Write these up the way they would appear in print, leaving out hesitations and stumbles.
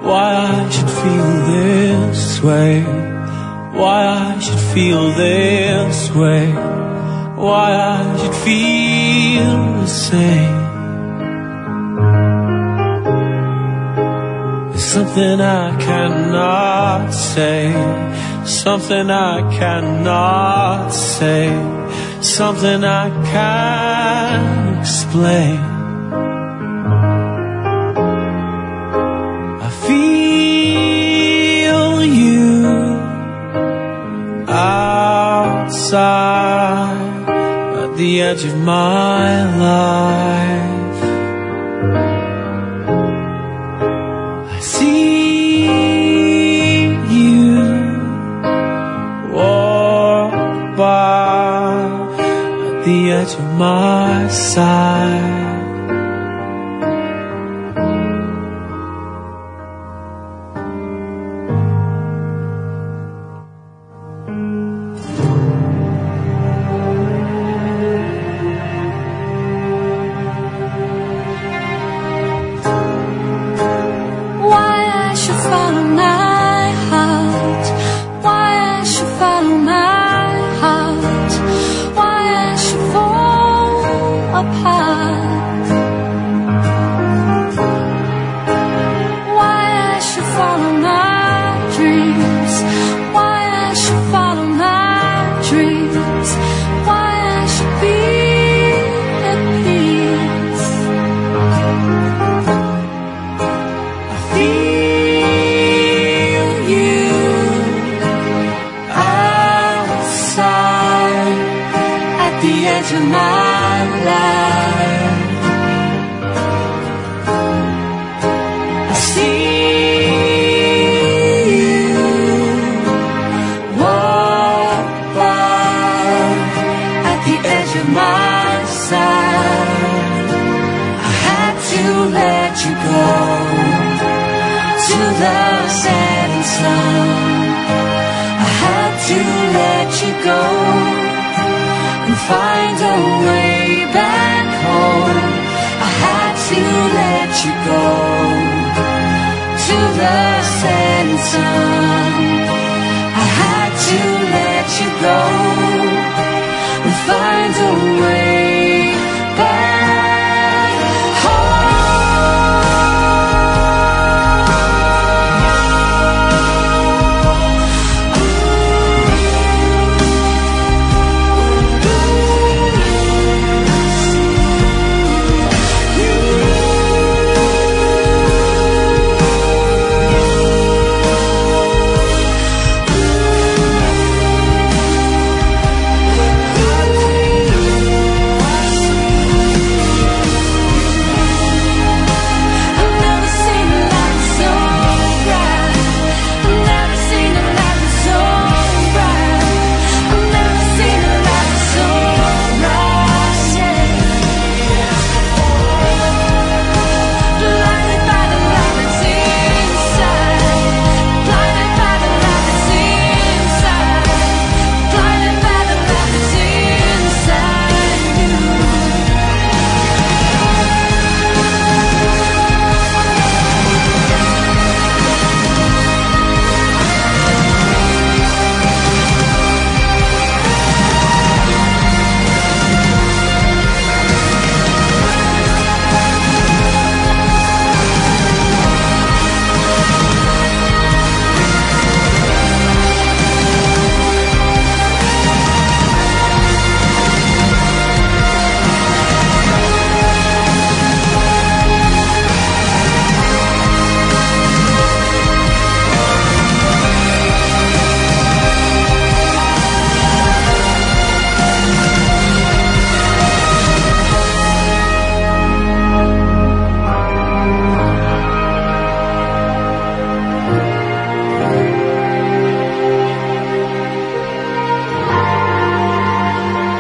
why I should feel this way, why I should feel this way, why I should feel the same. There's something I cannot say, something I cannot say, something I can't explain. I feel you outside at the edge of my life. I see you walk by at the edge of my side.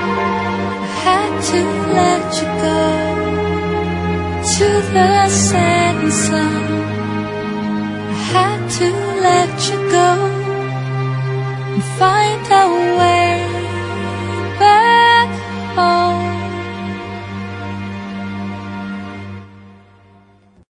To the sand.